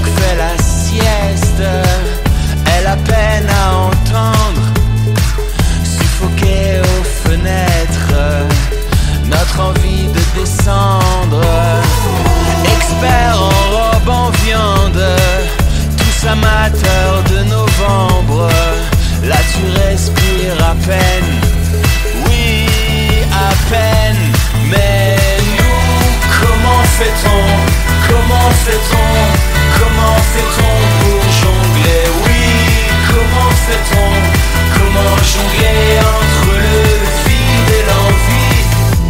fait la sieste. Elle a peine à entendre, suffoquée aux fenêtres, notre envie de descendre. Expert en robe en viande, tous amateurs de novembre. Là tu respires à peine, oui à peine. Mais nous, comment fait-on? Comment fait-on? Comment fait-on pour jongler? Oui, comment fait-on? Comment jongler entre le vide et l'envie?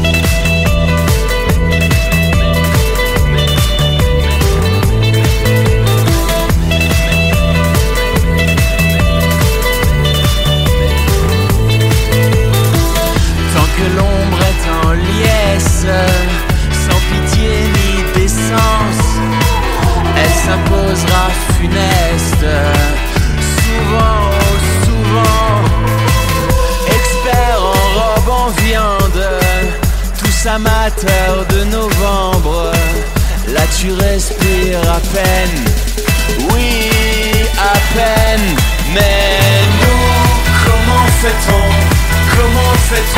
Tant que l'ombre est en liesse, sans pitié ni décence, elle s'imposera funeste, souvent, oh souvent. Expert en robe en viande, tous amateurs de novembre. Là tu respires à peine, oui à peine. Mais nous, comment fait-on? Comment fait-on?